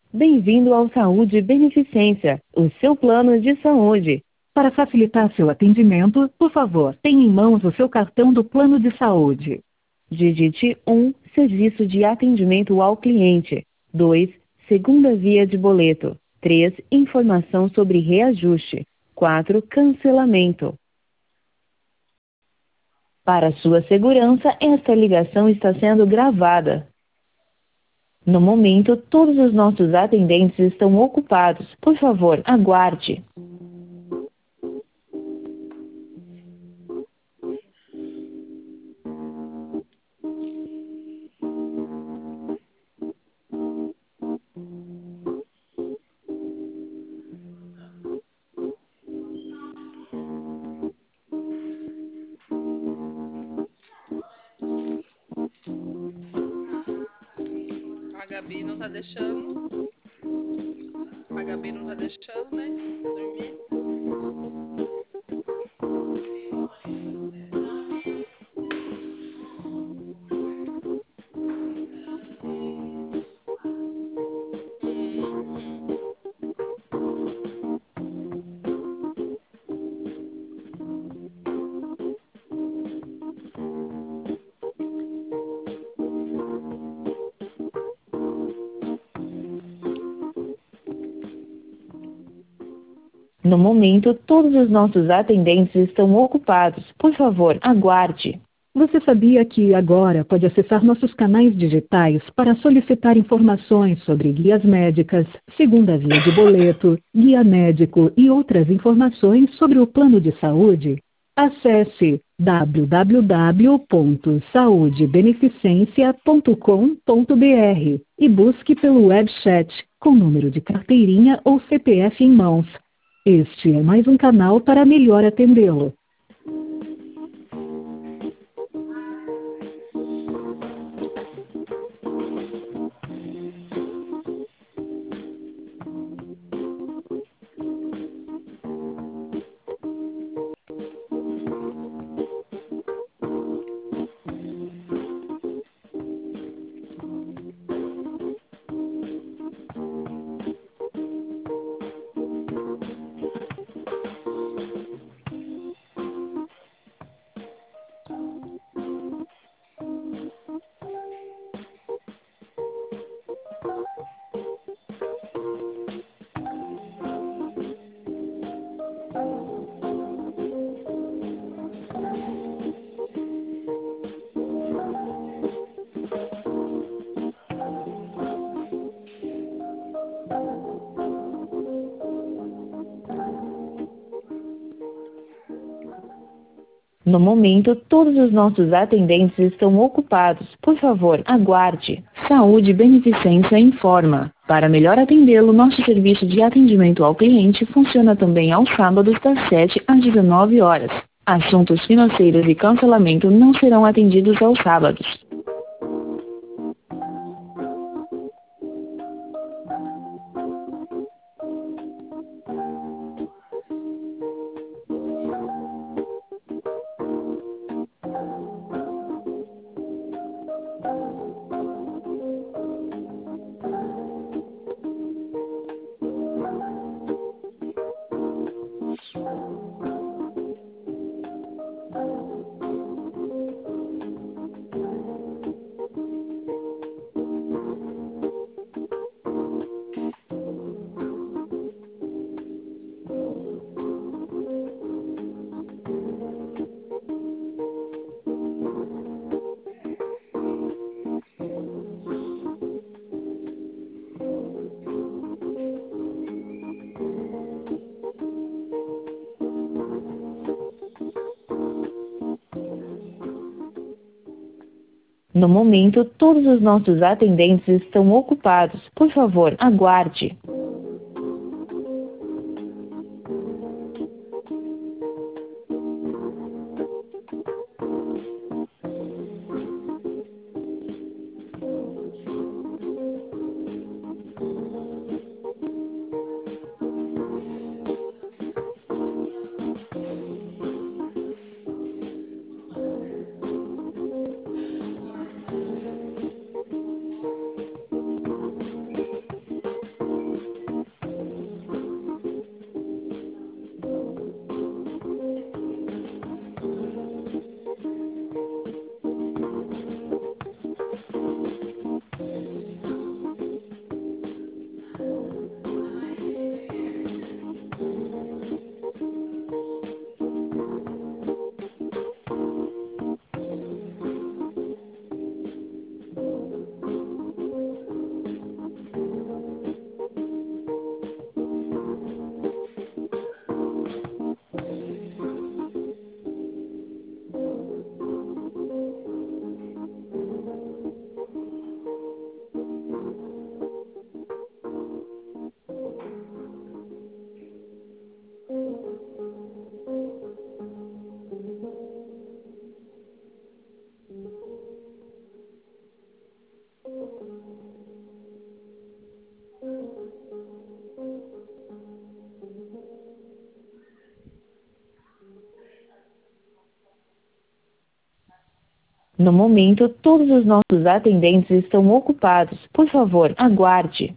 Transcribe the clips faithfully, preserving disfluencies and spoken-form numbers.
Bem-vindo ao Saúde Beneficência, o seu plano de saúde. Para facilitar seu atendimento, por favor, tenha em mãos o seu cartão do plano de saúde. Digite um, serviço de atendimento ao cliente. dois, segunda via de boleto. três, informação sobre reajuste. quatro, cancelamento. Para sua segurança, esta ligação está sendo gravada. No momento, todos os nossos atendentes estão ocupados. Por favor, aguarde. A Gabi não tá deixando. A Gabi não tá deixando, né? Dormir. No momento, todos os nossos atendentes estão ocupados. Por favor, aguarde. Você sabia que agora pode acessar nossos canais digitais para solicitar informações sobre guias médicas, segunda via de boleto, guia médico e outras informações sobre o plano de saúde? Acesse w w w ponto saúde beneficência ponto com ponto b r e busque pelo webchat com número de carteirinha ou C P F em mãos. Este é mais um canal para melhor atendê-lo. No momento, todos os nossos atendentes estão ocupados. Por favor, aguarde. Saúde Beneficência informa. Para melhor atendê-lo, nosso serviço de atendimento ao cliente funciona também aos sábados das sete às dezenove horas. Assuntos financeiros e cancelamento não serão atendidos aos sábados. No momento, todos os nossos atendentes estão ocupados. Por favor, aguarde. No momento, todos os nossos atendentes estão ocupados. Por favor, aguarde.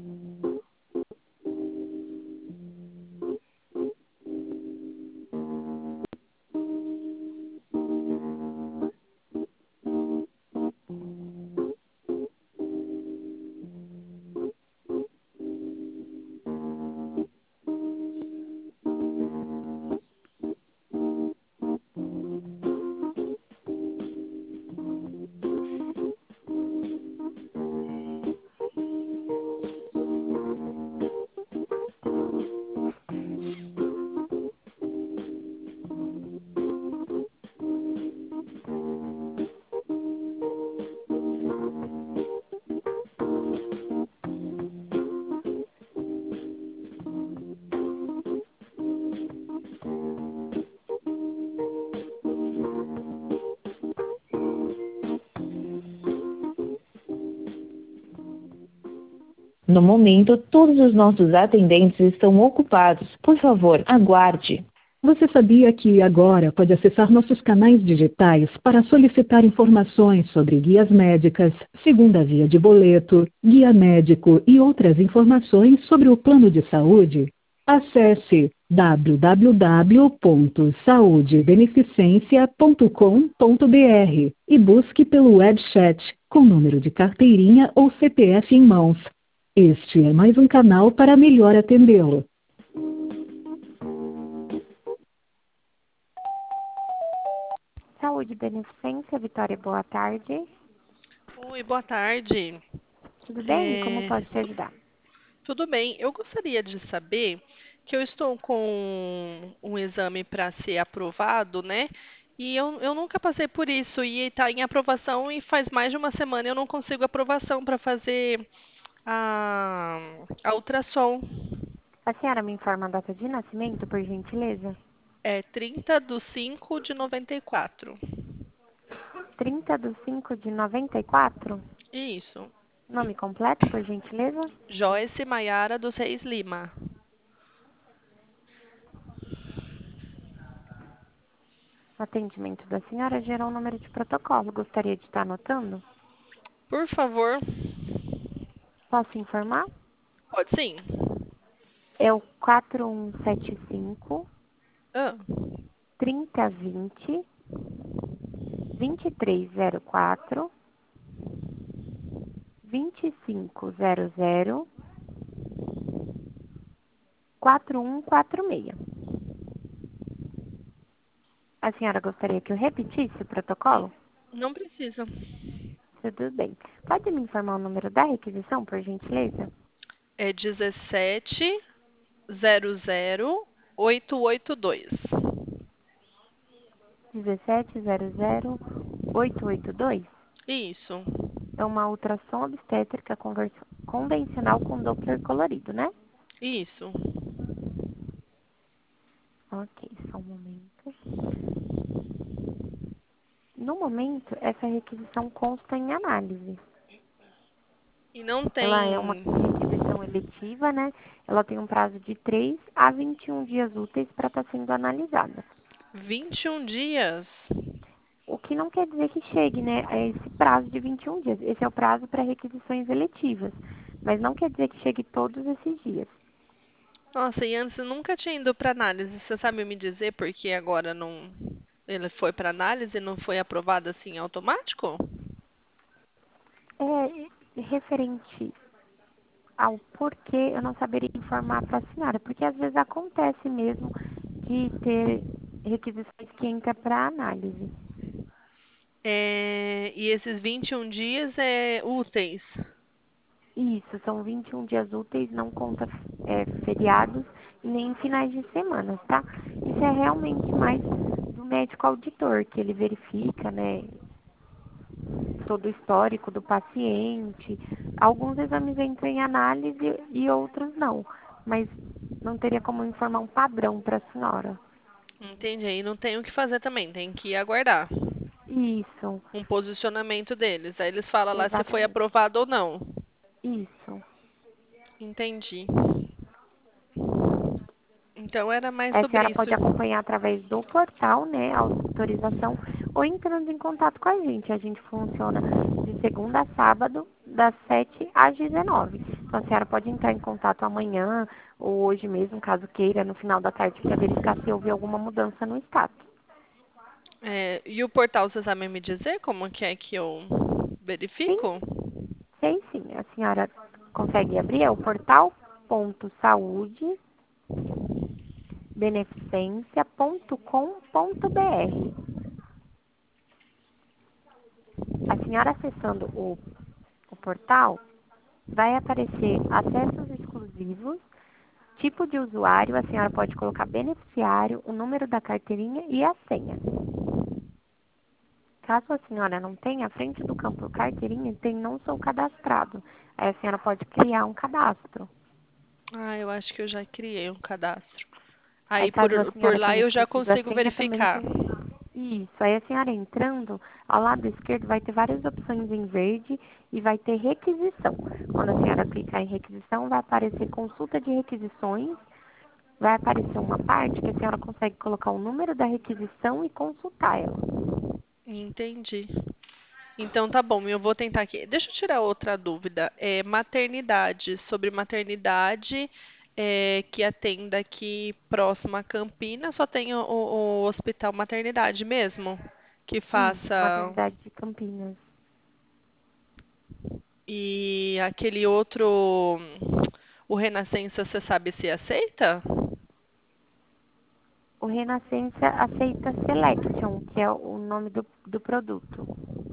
No momento, todos os nossos atendentes estão ocupados. Por favor, aguarde. Você sabia que agora pode acessar nossos canais digitais para solicitar informações sobre guias médicas, segunda via de boleto, guia médico e outras informações sobre o plano de saúde? Acesse w w w ponto saúde beneficência ponto com ponto b r e busque pelo webchat com número de carteirinha ou C P F em mãos. Este é mais um canal para melhor atendê-lo. Saúde Beneficência, Vitória, boa tarde. Oi, boa tarde. Tudo bem? É, Como posso te ajudar? Tudo bem. Eu gostaria de saber que eu estou com um exame para ser aprovado, né? E eu, eu nunca passei por isso e está em aprovação e faz mais de uma semana eu não consigo aprovação para fazer a, a ultrassom. A senhora me informa a data de nascimento, por gentileza? É trinta de cinco de noventa e quatro. trinta de cinco de noventa e quatro? Isso. Nome completo, por gentileza? Joyce Maiara dos Reis Lima. O atendimento da senhora gerou um número de protocolo. Gostaria de estar anotando? Por favor. Posso informar? Pode sim. É o quatro um sete cinco, Ah, trinta vinte, vinte e três zero quatro, vinte e cinco zero zero, quatro um quatro seis. A senhora gostaria que eu repetisse o protocolo? não precisa. Tudo bem. Pode me informar o número da requisição, por gentileza? É dezessete zero zero oito oito dois. dezessete zero zero oito oito dois. Isso. É uma ultrassom obstétrica convers- convencional com Doppler colorido, né? Isso. Ok, só um momento. No momento, essa requisição consta em análise. E não tem Ela é uma requisição eletiva, né? Ela tem um prazo de três a vinte e um dias úteis para estar sendo analisada. vinte e um dias. O que não quer dizer que chegue, né, a esse prazo de vinte e um dias. Esse é o prazo para requisições eletivas, mas não quer dizer que chegue todos esses dias. Nossa, e antes eu nunca tinha ido para análise. Você sabe me dizer por que agora não ele foi para análise e não foi aprovado assim automático? É referente ao porquê, eu não saberia informar para a senhora, porque às vezes acontece mesmo de ter requisições que entram para análise. É, e esses vinte e um dias é úteis. Isso, são vinte e um dias úteis, não conta é, feriados e nem finais de semana, tá? Isso é realmente mais do médico auditor, que ele verifica, né, todo o histórico do paciente. Alguns exames entram em análise e outros não, mas não teria como informar um padrão para a senhora. Entendi. E não tem o que fazer também, tem que aguardar Isso, um posicionamento deles. Aí eles falam lá se foi exatamente. aprovado ou não. Isso. Entendi. Então era mais A sobre senhora isso. pode acompanhar através do portal, né, a autorização, ou entrando em contato com a gente. A gente funciona de segunda a sábado, das sete às dezenove. Então, a senhora pode entrar em contato amanhã ou hoje mesmo, caso queira, no final da tarde, para verificar se houve alguma mudança no status. É, e o portal, você sabe me dizer como que é que eu Sim, verifico? sei sim. A senhora consegue abrir, é o portal ponto saúde beneficência ponto com ponto br. A senhora acessando o, o portal, vai aparecer acessos exclusivos, tipo de usuário, a senhora pode colocar beneficiário, o número da carteirinha e a senha. Caso a senhora não tenha, à frente do campo carteirinha tem não sou cadastrado. Aí a senhora pode criar um cadastro. Ah, eu acho que eu já criei um cadastro. Aí Aí por, caso a por senhora lá tenha eu já esquecido a consigo senha, também verificar. tem. Isso, aí a senhora entrando, ao lado esquerdo vai ter várias opções em verde e vai ter requisição. Quando a senhora clicar em requisição, vai aparecer consulta de requisições, vai aparecer uma parte que a senhora consegue colocar o número da requisição e consultar ela. Entendi. Então tá bom, eu vou tentar aqui. Deixa eu tirar outra dúvida. É maternidade, sobre maternidade é, que atenda aqui próximo a Campinas, só tem o, o- o hospital maternidade mesmo, que Isso, faça. maternidade de Campinas. E aquele outro, o Renascença, você sabe se aceita? O Renascença aceita Selection, que é o nome do, do produto.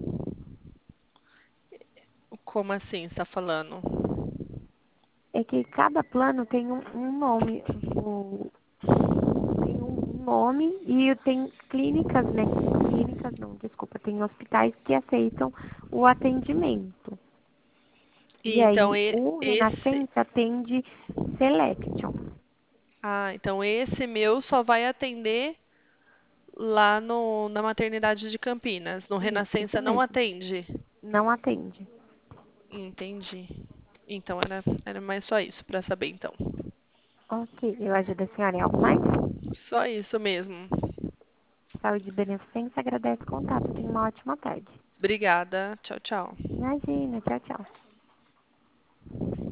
Como assim, você tá falando? É que cada plano tem um, um nome. O, tem um nome e tem clínicas, né? Clínicas não, desculpa, tem hospitais que aceitam o atendimento. E E então aí, e- o esse, Renascença atende Selection. ah, então esse meu só vai atender lá no, na maternidade de Campinas. No Isso, isso Renascença não mesmo. atende. Não atende. Entendi. Então era, era mais só isso para saber então. Ok, eu ajudo a senhora em algo mais? Só isso mesmo. Saúde e Beneficência agradece o contato. Tenha uma ótima tarde. Obrigada. Tchau, tchau. Imagina, tchau, tchau.